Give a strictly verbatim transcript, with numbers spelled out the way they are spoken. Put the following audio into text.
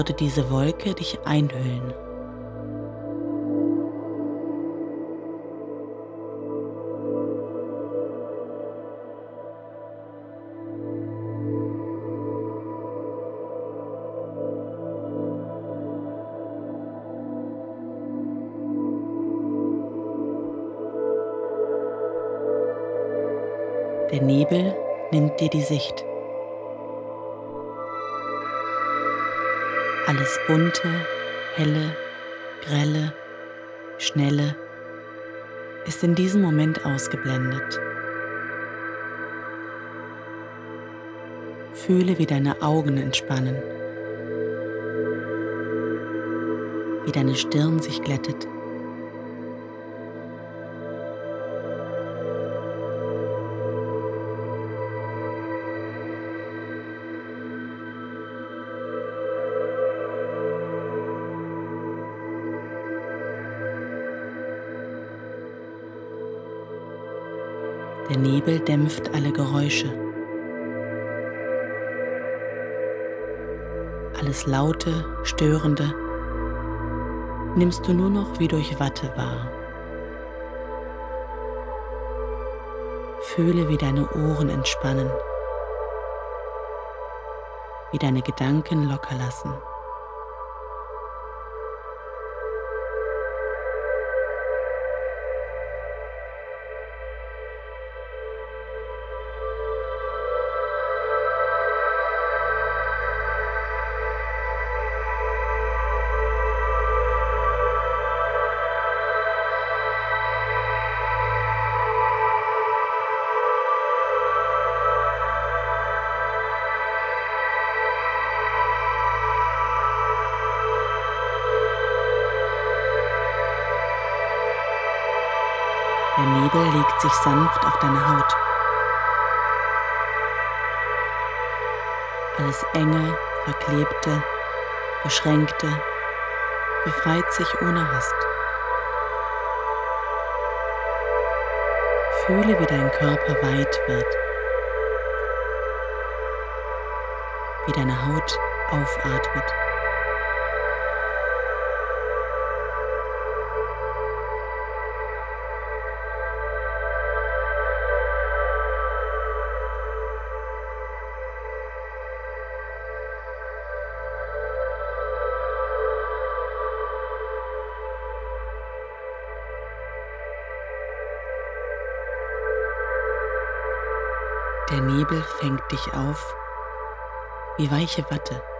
würde diese Wolke dich einhüllen. Der Nebel nimmt dir die Sicht. Alles Bunte, Helle, Grelle, Schnelle ist in diesem Moment ausgeblendet. Fühle, wie deine Augen entspannen, wie deine Stirn sich glättet. Der Nebel dämpft alle Geräusche. Alles Laute, Störende nimmst du nur noch wie durch Watte wahr. Fühle, wie deine Ohren entspannen, wie deine Gedanken locker lassen. Der Nebel legt sich sanft auf deine Haut. Alles Enge, Verklebte, Beschränkte befreit sich ohne Hast. Fühle, wie dein Körper weit wird, wie deine Haut aufatmet. Der Nebel fängt dich auf wie weiche Watte.